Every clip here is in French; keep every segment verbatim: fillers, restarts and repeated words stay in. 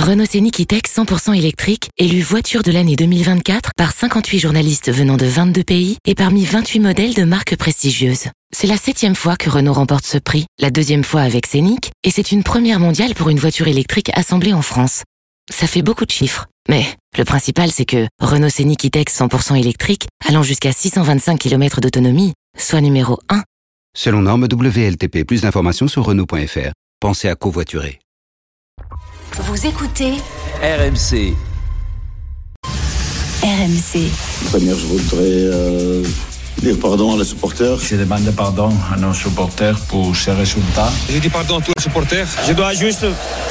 Renault Scénic E-Tech cent pour cent électrique, élu voiture de l'année deux mille vingt-quatre par cinquante-huit journalistes venant de vingt-deux pays et parmi vingt-huit modèles de marques prestigieuses. C'est la septième fois que Renault remporte ce prix, la deuxième fois avec Scénic, et c'est une première mondiale pour une voiture électrique assemblée en France. Ça fait beaucoup de chiffres, mais le principal c'est que Renault Scénic E-Tech cent pour cent électrique, allant jusqu'à six cent vingt-cinq kilomètres d'autonomie, soit numéro un. Selon norme W L T P, plus d'informations sur Renault point F R. Pensez à covoiturer. Vous écoutez R M C. R M C. Première, je voudrais euh, dire pardon à les supporters. Je demande pardon à nos supporters pour ces résultats. Je dis pardon à tous les supporters. Je dois juste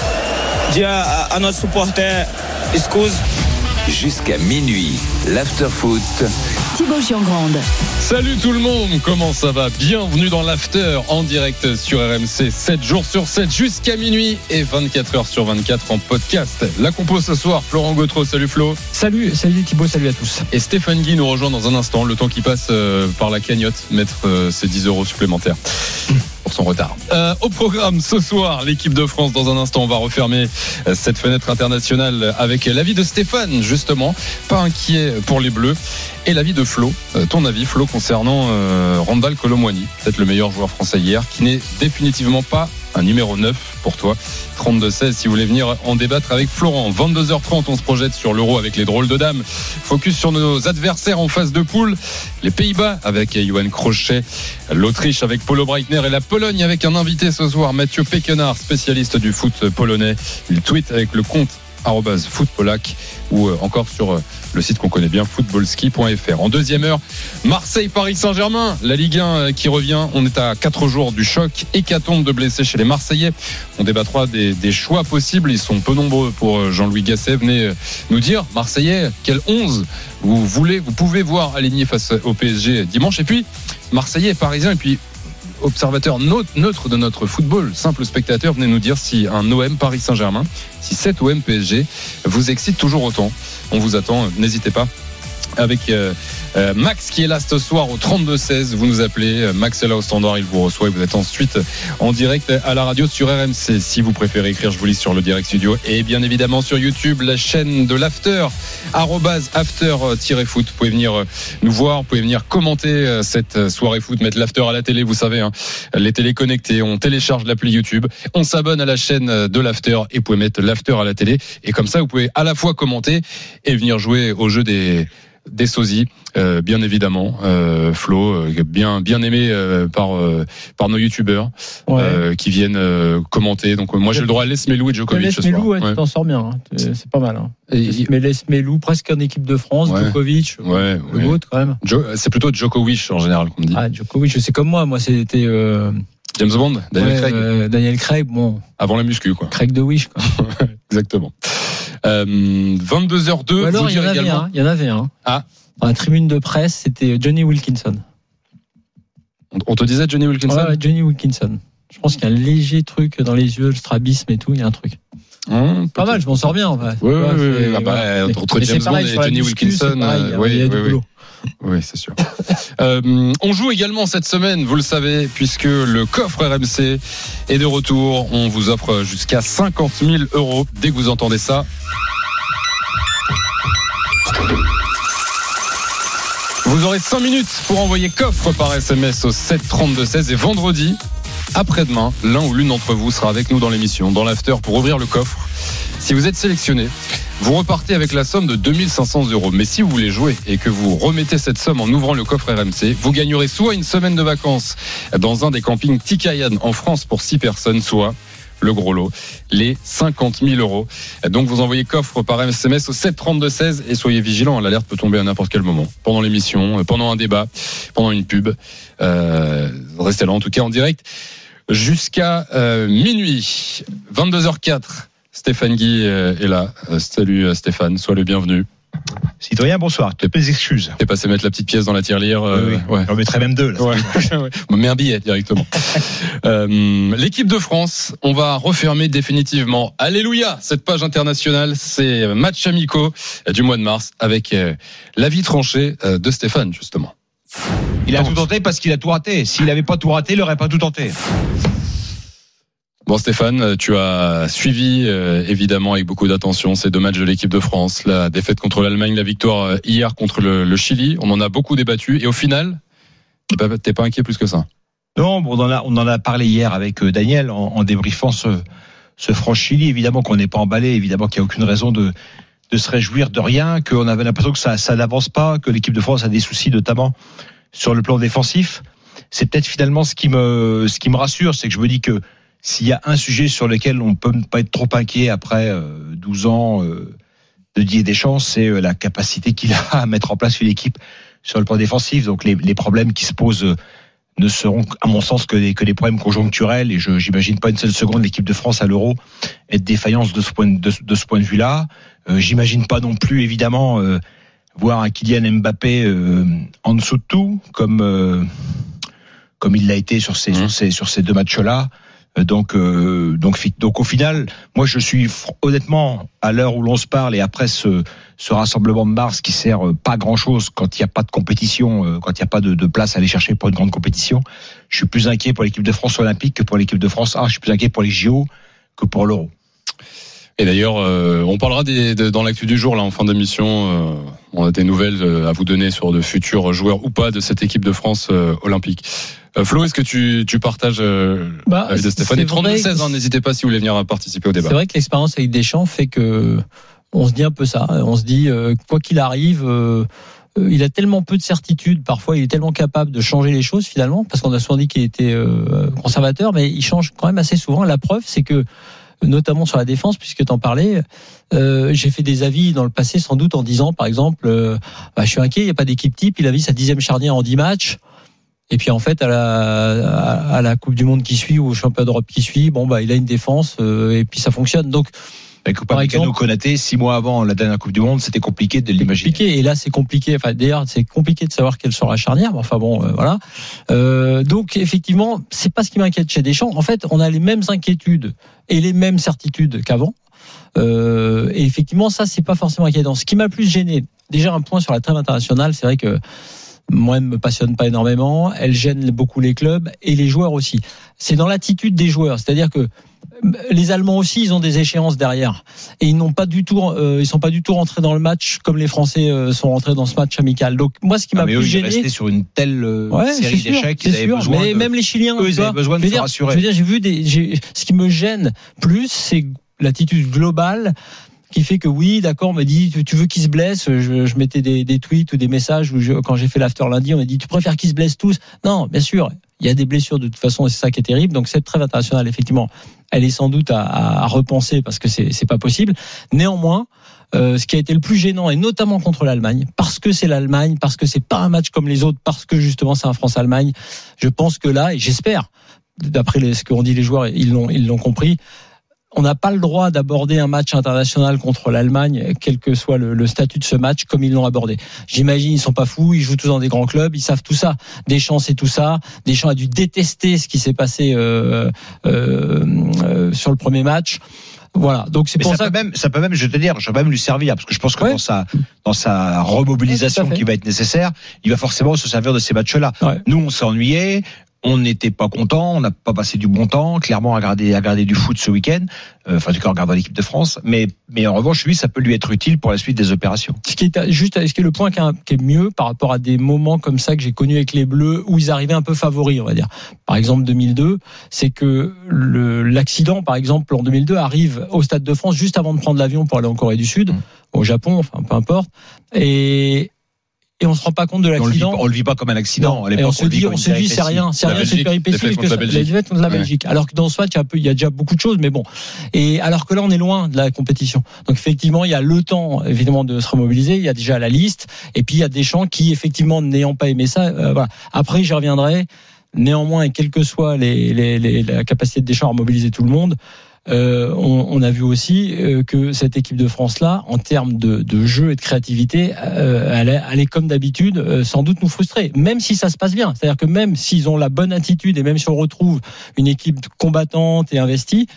dire à, à notre supporter, excuse. Jusqu'à minuit, l'after-foot. Thibaut Giangrande. Salut tout le monde, comment ça va? Bienvenue dans l'after en direct sur R M C, sept jours sur sept jusqu'à minuit et vingt-quatre heures sur vingt-quatre en podcast. La compo ce soir, Florent Gautreau, salut Flo. Salut, salut Thibaut, salut à tous. Et Stéphane Guy nous rejoint dans un instant, le temps qui passe euh, par la cagnotte, mettre euh, ses dix euros supplémentaires. Pour son retard. Euh, au programme ce soir, l'équipe de France. Dans un instant, on va refermer euh, cette fenêtre internationale avec l'avis de Stéphane, justement, pas inquiet pour les Bleus, et l'avis de Flo. Euh, ton avis, Flo, concernant euh, Randal Kolo Muani, peut-être le meilleur joueur français hier, qui n'est définitivement pas un numéro neuf pour toi. trente-deux seize si vous voulez venir en débattre avec Florent. vingt-deux heures trente, on se projette sur l'Euro avec les drôles de dames. Focus sur nos adversaires en phase de poule. Les Pays-Bas avec Johan Crochet, l'Autriche avec Polo Breitner et la Pologne avec un invité ce soir, Mathieu Pequenard, spécialiste du foot polonais. Il tweet avec le compte arobase footpolac ou encore sur le site qu'on connaît bien, footballski point f r. En deuxième heure, Marseille-Paris Saint-Germain, la Ligue un qui revient. On est à quatre jours du choc, hécatombe de blessés chez les Marseillais. On débattra des, des choix possibles, ils sont peu nombreux pour Jean-Louis Gasset. Venez nous dire, Marseillais, quel onze vous voulez, vous pouvez voir aligné face au P S G dimanche. Et puis, Marseillais et Parisiens, et puis observateur neutre de notre football, simple spectateur, venez nous dire si un O M Paris Saint-Germain, si cet O M P S G vous excite toujours autant. On vous attend, n'hésitez pas. Avec euh, euh, Max qui est là ce soir au trente-deux seize, vous nous appelez, Max est là au standard, il vous reçoit et vous êtes ensuite en direct à la radio sur R M C. Si vous préférez écrire, je vous lis sur le direct studio et bien évidemment sur YouTube, la chaîne de l'after, arobase after-foot. Vous pouvez venir nous voir, vous pouvez venir commenter cette soirée foot, mettre l'after à la télé, vous savez, hein, les télés connectées, on télécharge l'appli YouTube, on s'abonne à la chaîne de l'after et vous pouvez mettre l'after à la télé et comme ça vous pouvez à la fois commenter et venir jouer au jeu des des sosies, euh, bien évidemment, euh, Flo, euh, bien bien aimé euh, par euh, par nos youtubeurs ouais. euh, qui viennent euh, commenter. Donc euh, moi j'ai le droit à Les Melou et Djokovic. Les ce soir. Melou, ouais, ouais. Tu t'en sors bien, hein. C'est pas mal. Hein. Et, mais Les Melou, presque en équipe de France, ouais. Djokovic, ouais, le ouais. vôtre quand même. Jo- c'est plutôt Djokovic en général qu'on me dit. Ah, Djokovic, c'est comme moi, moi c'était euh... James Bond, Daniel ouais, Craig. Euh, Daniel Craig, bon. Avant la muscu, quoi. Craig de Wish, quoi. Exactement. Euh, vingt-deux heures deux. Alors il y en avait un, il y en avait un. Ah. Dans la tribune de presse, c'était Johnny Wilkinson. On te disait Johnny Wilkinson? Ouais, Johnny Wilkinson. Je pense qu'il y a un léger truc dans les yeux, le strabisme et tout, il y a un truc. Mmh, pas mal, je m'en sors bien. Enfin. Oui, oui, oui. Ah bah, ouais. Entre mais James Bond et Johnny Wilkinson, pareil, oui, il y a oui, du oui. boulot. Oui, c'est sûr. euh, on joue également cette semaine, vous le savez, puisque le coffre R M C est de retour. On vous offre jusqu'à cinquante mille euros dès que vous entendez ça. Vous aurez cinq minutes pour envoyer coffre par S M S au sept trente-deux seize et vendredi, après-demain, l'un ou l'une d'entre vous sera avec nous dans l'émission, dans l'after, pour ouvrir le coffre. Si vous êtes sélectionné, vous repartez avec la somme de deux mille cinq cents euros. Mais si vous voulez jouer et que vous remettez cette somme en ouvrant le coffre R M C, vous gagnerez soit une semaine de vacances dans un des campings Tikayan en France pour six personnes, soit le gros lot, les cinquante mille euros. Donc vous envoyez coffre par S M S au sept trente-deux seize et soyez vigilants, l'alerte peut tomber à n'importe quel moment, pendant l'émission, pendant un débat, pendant une pub. Euh, restez là en tout cas en direct jusqu'à euh, minuit. vingt-deux heures quatre, Stéphane Guy est là. Salut Stéphane, sois le bienvenu. Citoyen, bonsoir. Toutes mes excuses. T'es passé mettre la petite pièce dans la tirelire. Euh, oui, oui. Ouais. J'en mettrais même deux. Là, ouais. ouais. On met un billet directement. euh, l'équipe de France, on va refermer définitivement. Alléluia, cette page internationale, c'est match amicaux du mois de mars avec euh, l'avis tranché euh, de Stéphane, justement. Il a tout tenté parce qu'il a tout raté. S'il n'avait pas tout raté, il n'aurait pas tout tenté. Bon Stéphane, tu as suivi euh, évidemment avec beaucoup d'attention ces deux matchs de l'équipe de France, la défaite contre l'Allemagne, la victoire hier contre le, le Chili. On en a beaucoup débattu et au final, t'es pas, t'es pas inquiet plus que ça? Non, bon, on en a, on en a parlé hier avec Daniel en, en débriefant ce, ce France-Chili. Évidemment qu'on n'est pas emballé, évidemment qu'il n'y a aucune raison de, de se réjouir de rien, qu'on avait l'impression que ça, ça n'avance pas, que l'équipe de France a des soucis notamment sur le plan défensif. C'est peut-être finalement ce qui me, ce qui me rassure, c'est que je me dis que s'il y a un sujet sur lequel on peut ne pas être trop inquiet après euh, douze ans euh, de Didier Deschamps, c'est euh, la capacité qu'il a à mettre en place une équipe sur le plan défensif. Donc les, les problèmes qui se posent euh, ne seront, à mon sens, que des, que des problèmes conjoncturels. Et je j'imagine pas une seule seconde l'équipe de France à l'Euro être défaillante de ce point de, de, de ce point de vue-là. Euh, j'imagine pas non plus, évidemment, euh, voir un Kylian Mbappé euh, en dessous de tout, comme euh, comme il l'a été sur ces, mmh. sur ces sur ces deux matchs-là. Donc, euh, donc, donc, au final, moi, je suis honnêtement à l'heure où l'on se parle et après ce, ce rassemblement de mars qui sert pas grand-chose quand il n'y a pas de compétition, quand il n'y a pas de, de place à aller chercher pour une grande compétition. Je suis plus inquiet pour l'équipe de France olympique que pour l'équipe de France A. Je suis plus inquiet pour les J O que pour l'Euro. Et d'ailleurs, euh, on parlera des, de, dans l'actu du jour, là, en fin d'émission. Euh, on a des nouvelles à vous donner sur de futurs joueurs ou pas de cette équipe de France euh, olympique. Euh, Flo, est-ce que tu, tu partages euh, bah, avec de Stéphane et trente-deux seize, hein, n'hésitez pas si vous voulez venir participer au débat. C'est vrai que l'expérience avec Deschamps fait que on se dit un peu ça. On se dit, euh, quoi qu'il arrive, euh, il a tellement peu de certitude. Parfois, il est tellement capable de changer les choses finalement, parce qu'on a souvent dit qu'il était euh, conservateur, mais il change quand même assez souvent. La preuve, c'est que notamment sur la défense, puisque t'en parlais, euh, j'ai fait des avis dans le passé, sans doute en disant, par exemple, euh, bah, je suis inquiet, il n'y a pas d'équipe type, il a vu sa dixième charnière en dix matchs, et puis en fait, à la, à, à la Coupe du Monde qui suit, ou au Championnat d'Europe qui suit, bon, bah, il a une défense, euh, et puis ça fonctionne. Donc, avec Upamecano Konaté, six mois avant la dernière Coupe du Monde, c'était compliqué de l'imaginer. Compliqué, et là c'est compliqué. Enfin, d'ailleurs, c'est compliqué de savoir quelle sera la charnière. Mais enfin bon, euh, voilà. Euh, donc effectivement, c'est pas ce qui m'inquiète chez Deschamps. En fait, on a les mêmes inquiétudes et les mêmes certitudes qu'avant. Euh, et effectivement, ça c'est pas forcément inquiétant. Ce qui m'a le plus gêné, déjà un point sur la trêve internationale, c'est vrai que moi, elle me passionne pas énormément. Elle gêne beaucoup les clubs et les joueurs aussi. C'est dans l'attitude des joueurs, c'est-à-dire que les Allemands aussi, ils ont des échéances derrière et ils n'ont pas du tout, euh, ils sont pas du tout rentrés dans le match comme les Français euh, sont rentrés dans ce match amical. Donc moi, ce qui m'a ah, plus eux, gêné, ils restés sur une telle euh, ouais, série sûr, d'échecs, ils avaient sûr, besoin. Mais de... même les Chiliens, eux, ils avaient besoin de se dire, rassurer. Je veux dire, j'ai vu des, j'ai, ce qui me gêne plus, c'est l'attitude globale qui fait que oui, d'accord, on m'a dit, tu, tu veux qu'ils se blessent, je, je mettais des, des tweets ou des messages où je, quand j'ai fait l'after lundi, on m'a dit, tu préfères qu'ils se blessent tous? Non, bien sûr, il y a des blessures de toute façon et c'est ça qui est terrible. Donc cette trêve internationale, effectivement, elle est sans doute à, à, à repenser parce que c'est, c'est pas possible. Néanmoins, euh, ce qui a été le plus gênant, et notamment contre l'Allemagne, parce que c'est l'Allemagne, parce que c'est pas un match comme les autres, parce que justement c'est un France-Allemagne, je pense que là, et j'espère, d'après les, ce qu'ont dit les joueurs, ils l'ont, ils l'ont compris, on n'a pas le droit d'aborder un match international contre l'Allemagne, quel que soit le, le statut de ce match, comme ils l'ont abordé. J'imagine, ils sont pas fous, ils jouent tous dans des grands clubs, ils savent tout ça. Deschamps, c'est tout ça. Deschamps a dû détester ce qui s'est passé euh, euh, euh, sur le premier match. Voilà. Donc c'est Mais pour ça ça. Peut même, ça peut même, je vais te dire, je vais même lui servir parce que je pense que ouais. dans sa dans sa remobilisation ouais, qui va être nécessaire, il va forcément se servir de ces matchs-là. Ouais. Nous, on s'est ennuyés. On n'était pas content, on n'a pas passé du bon temps, clairement à regarder, à regarder du foot ce week-end, euh, enfin en tout cas en regardant l'équipe de France, mais, mais en revanche, lui, ça peut lui être utile pour la suite des opérations. Ce qui est juste, ce qui est le point qui est mieux par rapport à des moments comme ça que j'ai connus avec les Bleus, où ils arrivaient un peu favoris, on va dire. Par exemple, deux mille deux, c'est que le, l'accident, par exemple, en deux mille deux, arrive au Stade de France juste avant de prendre l'avion pour aller en Corée du Sud, mmh. au Japon, enfin peu importe, et et on se rend pas compte de l'accident. On le vit, on le vit pas comme un accident. Et on se dit, on se dit, c'est rien, c'est rien, c'est péripétie, parce que ça, la défaite contre la Belgique. Alors que dans ce match, il y a un peu, il y a déjà beaucoup de choses, mais bon. Et alors que là, on est loin de la compétition. Donc effectivement, il y a le temps, évidemment, de se remobiliser. Il y a déjà la liste. Et puis, il y a Deschamps qui, effectivement, n'ayant pas aimé ça, euh, voilà. Après, j'y reviendrai. Néanmoins, et quelle que soit les, les, les, la capacité de Deschamps à mobiliser tout le monde, Euh, on, on a vu aussi euh, que cette équipe de France-là, en termes de, de jeu et de créativité, euh, elle, est, elle est comme d'habitude euh, sans doute nous frustrer, même si ça se passe bien. C'est-à-dire que même s'ils ont la bonne attitude et même si on retrouve une équipe combattante et investie,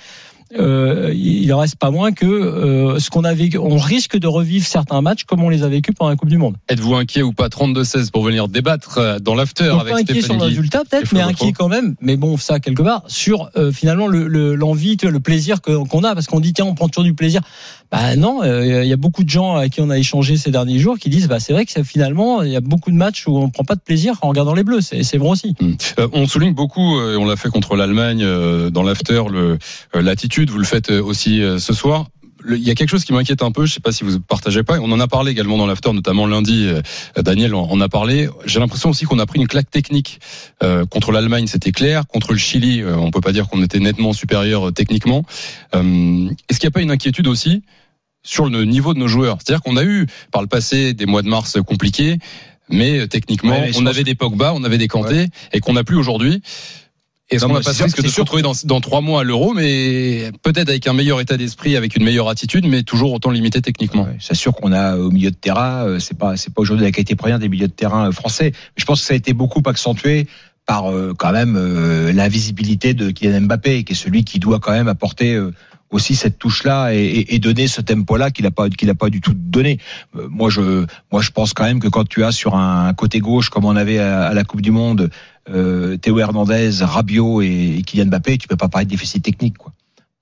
euh, il en reste pas moins que euh, ce qu'on a vécu, on risque de revivre certains matchs comme on les a vécus pendant la Coupe du Monde. Êtes-vous inquiet ou pas? Trente-deux seize pour venir débattre dans l'after. Donc avec pas inquiet sur le résultat peut-être, mais inquiet quand même. Mais bon, ça quelque part sur euh, finalement le, le, l'envie, le plaisir que, qu'on a, parce qu'on dit tiens, on prend toujours du plaisir. Bah non, il euh, y a beaucoup de gens avec qui on a échangé ces derniers jours qui disent bah c'est vrai que finalement il y a beaucoup de matchs où on prend pas de plaisir en regardant les Bleus. C'est, c'est vrai aussi. Mmh. Euh, on souligne beaucoup, et on l'a fait contre l'Allemagne euh, dans l'after, le, euh, l'attitude. Vous le faites aussi euh, ce soir. Il y a quelque chose qui m'inquiète un peu, je ne sais pas si vous partagez pas, on en a parlé également dans l'after, notamment lundi, Daniel en a parlé. J'ai l'impression aussi qu'on a pris une claque technique. Euh, contre l'Allemagne, c'était clair. Contre le Chili, euh, on peut pas dire qu'on était nettement supérieur euh, techniquement. Euh, est-ce qu'il n'y a pas une inquiétude aussi sur le niveau de nos joueurs? C'est-à-dire qu'on a eu par le passé des mois de mars compliqués, mais techniquement, ouais, mais on avait que... des Pogba, on avait des Kanté, ouais. et qu'on n'a plus aujourd'hui. Est-ce non, qu'on n'a pas ce risque de se retrouver dans, dans trois mois à l'Euro, mais peut-être avec un meilleur état d'esprit, avec une meilleure attitude, mais toujours autant limité techniquement. Ouais, c'est sûr qu'on a au milieu de terrain, c'est pas c'est pas aujourd'hui la qualité première des milieux de terrain français. Mais je pense que ça a été beaucoup accentué par euh, quand même euh, l'invisibilité de Kylian Mbappé, qui est celui qui doit quand même apporter euh, aussi cette touche-là et, et, et donner ce tempo-là qu'il a pas qu'il a pas du tout donné. Euh, moi je moi je pense quand même que quand tu as sur un, un côté gauche comme on avait à, à la Coupe du Monde, Euh, Théo Hernandez, Rabiot et, et Kylian Mbappé, tu peux pas parler de déficit technique, quoi.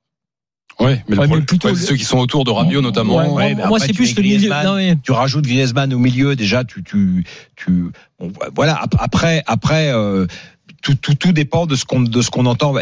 Ouais, mais, ouais, le mais plutôt ouais, ceux qui sont autour de Rabiot notamment. Ouais, ouais, moi, moi c'est plus le milieu. Non, mais... Tu rajoutes Griezmann au milieu, déjà, tu, tu, tu, bon, voilà. Après, après. Euh, Tout, tout, tout dépend de ce qu'on de ce qu'on entend.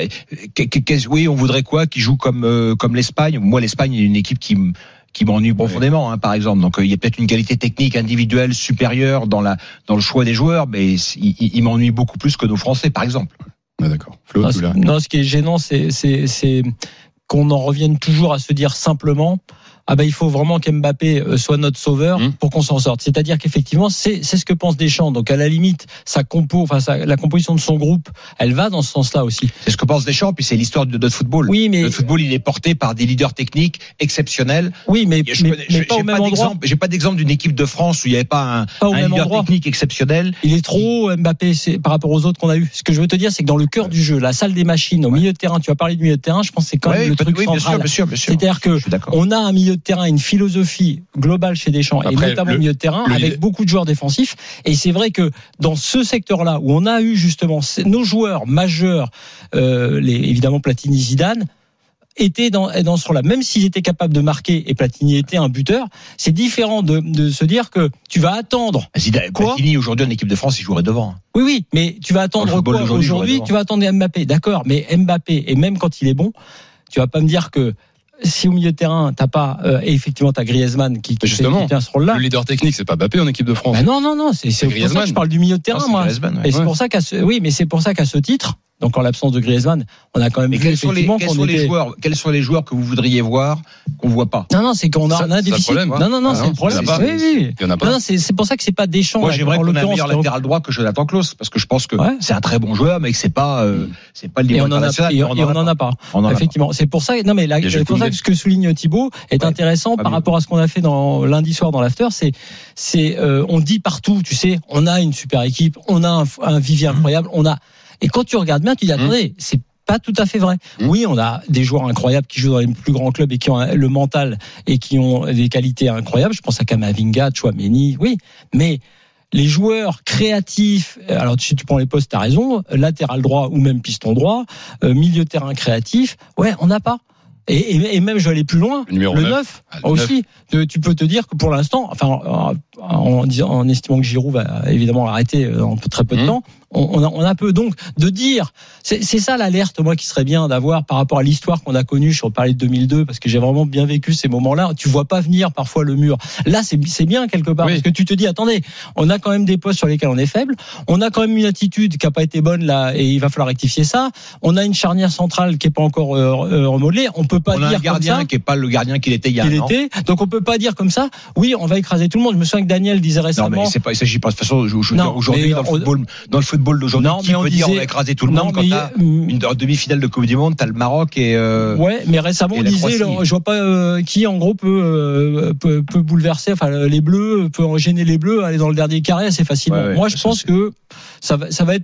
Oui, on voudrait quoi qui joue comme euh, comme l'Espagne. Moi, l'Espagne est une équipe qui me qui m'ennuie profondément, hein, par exemple. Donc, il y a peut-être une qualité technique individuelle supérieure dans la dans le choix des joueurs, mais il, il m'ennuie beaucoup plus que nos Français, par exemple. Ah, d'accord. Flo, non, ce, non, ce qui est gênant, c'est c'est c'est qu'on en revienne toujours à se dire simplement. Ah ben il faut vraiment qu'Mbappé soit notre sauveur mmh. pour qu'on s'en sorte. C'est-à-dire qu'effectivement c'est c'est ce que pense Deschamps. Donc à la limite sa compo, enfin sa, la composition de son groupe, elle va dans ce sens-là aussi. C'est ce que pense Deschamps. Puis c'est l'histoire de notre football. Oui, mais le football il est porté par des leaders techniques exceptionnels. Oui, mais, je, mais, je, mais pas j'ai au même pas endroit. d'exemple. J'ai pas d'exemple d'une équipe de France où il y avait pas un, pas un leader endroit. technique exceptionnel. Il est trop haut, Mbappé c'est, par rapport aux autres qu'on a eu. Ce que je veux te dire, c'est que dans le cœur ouais. du jeu, la salle des machines, au ouais. milieu de terrain, tu as parlé du milieu de terrain. Je pense que c'est quand même ouais, le truc oui, central. Bien sûr, bien sûr, bien sûr. C'est-à-dire que on a un milieu de terrain, une philosophie global chez Deschamps. Après, et notamment le, au milieu de terrain le, avec le... beaucoup de joueurs défensifs, et c'est vrai que dans ce secteur-là où on a eu justement nos joueurs majeurs, euh, les, évidemment Platini, Zidane, étaient dans, dans ce rôle-là, même s'ils étaient capables de marquer et Platini était un buteur, c'est différent de, de se dire que tu vas attendre Zidane, quoi Platini aujourd'hui en équipe de France il jouerait devant. Oui oui, mais tu vas attendre quoi aujourd'hui, aujourd'hui tu vas attendre Mbappé, d'accord, mais Mbappé, et même quand il est bon, tu vas pas me dire que si au milieu de terrain t'as pas euh, et effectivement t'as Griezmann qui, qui justement fait ce rôle-là. Le leader technique c'est pas Mbappé en équipe de France. Ben non non non, c'est, c'est, c'est pour ça que je parle du milieu de terrain non, moi. Ouais. Et ouais. c'est pour ça qu'à ce, oui mais c'est pour ça qu'à ce titre, donc en l'absence de Griezmann, on a quand même mais vu quels sont les quels sont était... les joueurs quels sont les joueurs que vous voudriez voir qu'on voit pas. Non non, c'est qu'on a, ça, on a un déficit. Problème, non non non, ah, c'est non, le problème. Pas, oui oui. Il y en a pas. Non, non c'est c'est pour ça que c'est pas Deschamps. Moi là, j'aimerais qu'on ait un meilleur latéral droit que Jonathan Klaus parce que je pense que ouais. c'est un très bon joueur mais que c'est pas euh, c'est pas le niveau international. Et on en a pas. Effectivement, c'est pour ça non mais c'est pour ça que ce que souligne Thibaut est intéressant par rapport à ce qu'on a fait dans lundi soir dans l'after, c'est c'est euh, on dit partout, tu sais, on a une super équipe, on a un, un vivier incroyable, on a et quand tu regardes bien, tu dis attendez, c'est pas tout à fait vrai. Mmh. Oui, on a des joueurs incroyables qui jouent dans les plus grands clubs et qui ont le mental et qui ont des qualités incroyables. Je pense à Kamavinga, Tchouaméni, oui, mais les joueurs créatifs, alors si tu prends les postes, t'as raison, latéral droit ou même piston droit, euh, milieu de terrain créatif, ouais, on n'a pas. Et, et, et même, je vais aller plus loin, le, le neuf ah, aussi. neuf. Tu peux te dire que pour l'instant, enfin, en, en, en estimant que Giroud va évidemment arrêter dans très peu de mmh. temps, on, on, a, on a peu. Donc, de dire, c'est, c'est ça l'alerte, moi, qui serait bien d'avoir par rapport à l'histoire qu'on a connue. Je parlais de deux mille deux parce que j'ai vraiment bien vécu ces moments-là. Tu vois pas venir parfois le mur. Là, c'est, c'est bien quelque part oui. parce que tu te dis, attendez, on a quand même des postes sur lesquels on est faible. On a quand même une attitude qui a pas été bonne là et il va falloir rectifier ça. On a une charnière centrale qui est pas encore euh, remodelée. On peut pas on dire a un gardien comme ça, qui est pas le gardien qu'il était il y a un an. Était. Donc on peut pas dire comme ça. Oui, on va écraser tout le monde. Je me souviens que Daniel disait récemment. Non, mais c'est pas, il s'agit pas de toute façon. Je, je, non, aujourd'hui, dans le on, football, dans le football d'aujourd'hui, non, qui peut disait, dire on va écraser tout le non, monde quand t'as une demi-finale de Coupe du Monde, t'as le Maroc et. Euh, ouais, mais récemment on disait, là, je vois pas euh, qui en gros peut, euh, peut peut bouleverser. Enfin, les Bleus peut gêner les Bleus, aller dans le dernier carré assez facilement. Ouais, ouais, Moi, je pense c'est... que ça va ça va être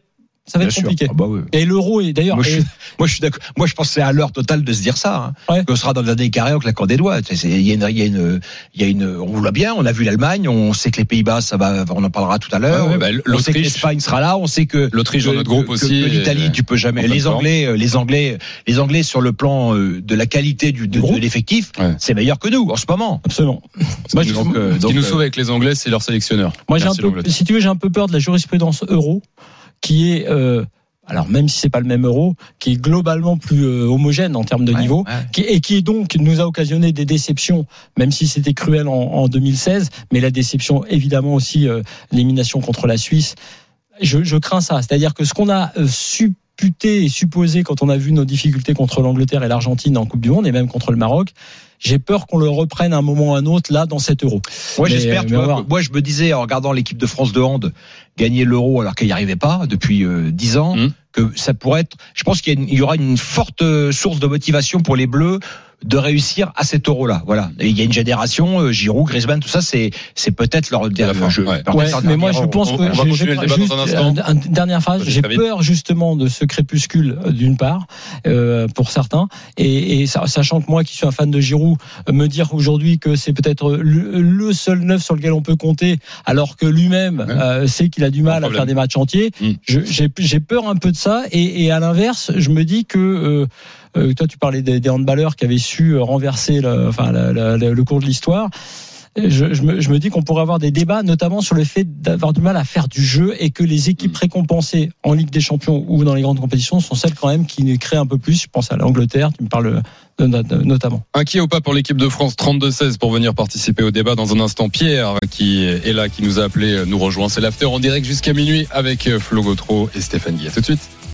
Ça va Bien être sûr. compliqué. Ah bah oui. Et l'euro est d'ailleurs. Moi je, et- suis, moi, je suis d'accord. Moi, je pense que c'est à l'heure totale de se dire ça. Hein. Ouais. Qu'on sera dans le dernier carré en claquant des doigts. Tu sais, Il y a une, il y a une, il y a une, on voit bien. On a vu l'Allemagne. On sait que les Pays-Bas, ça va, on en parlera tout à l'heure. Ouais, ouais, bah, on sait que l'Autriche- l'Espagne sera là. On sait que L'Autriche dans que- notre groupe que- aussi, que l'Italie, et- tu peux jamais. en pleine Les forme. Anglais, euh, les Anglais, les Anglais sur le plan euh, de la qualité du, de, groupe. de l'effectif, Ouais. c'est meilleur que nous en ce moment. Absolument. Moi, je- donc, euh, ce donc, qui nous euh, sauve avec les Anglais, c'est leur sélectionneur. Moi, j'ai un Merci, peu, l'Angleterre. si tu veux, j'ai un peu peur de la jurisprudence euro, qui est, euh, alors même si c'est pas le même euro, qui est globalement plus euh, homogène en termes de Ouais, niveau, ouais. qui, et qui donc nous a occasionné des déceptions, même si c'était cruel en, en deux mille seize, mais la déception évidemment aussi euh, l'élimination contre la Suisse. Je, je crains ça, c'est-à-dire que ce qu'on a euh, supputé et supposé quand on a vu nos difficultés contre l'Angleterre et l'Argentine en Coupe du Monde et même contre le Maroc, j'ai peur qu'on le reprenne à un moment ou à un autre là dans cet euro. Moi, Mais, j'espère. euh, tu mais on vois, va voir. moi, je me disais en regardant l'équipe de France de hand gagner l'Euro alors qu'elle n'y arrivait pas depuis euh, dix ans, Mmh. que ça pourrait être. Je pense qu'il y, a une- il y aura une forte euh, source de motivation pour les Bleus de réussir à cet Euro-là. Voilà. Et il y a une génération, euh, Giroud, Griezmann, tout ça, c'est c'est peut-être leur la fin, je- ouais. leur Ouais, dernier mais moi je Euro. pense on- que on va j'ai- continuer j'ai- le débat juste, dans un instant. un- une dernière phrase. Vas-y, J'ai très vite. peur justement de ce crépuscule euh, d'une part euh, pour certains, et, et sa- sachant que moi qui suis un fan de Giroud, euh, me dire aujourd'hui que c'est peut-être le, le seul neuf sur lequel on peut compter, alors que lui-même Ouais. euh, sait qu'il a du mal à problème. faire des matchs entiers. Mm. Je- J'ai j'ai peur un peu de ça, et, et à l'inverse, je me dis que euh, euh, toi tu parlais des, des handballeurs qui avaient su euh, renverser le, enfin, la- la- la- le cours de l'histoire. Je, je, me, je me dis qu'on pourrait avoir des débats, notamment sur le fait d'avoir du mal à faire du jeu, et que les équipes récompensées en Ligue des Champions ou dans les grandes compétitions sont celles quand même qui créent un peu plus. Je pense à l'Angleterre, tu me parles de- de- de- notamment. Inquiet ou pas pour l'équipe de France, trente-deux seize pour venir participer au débat. Dans un instant, Pierre qui est là, qui nous a appelé, nous rejoint. C'est l'after en direct jusqu'à minuit avec Flo Gautreau et Stéphane Guy. À tout de suite.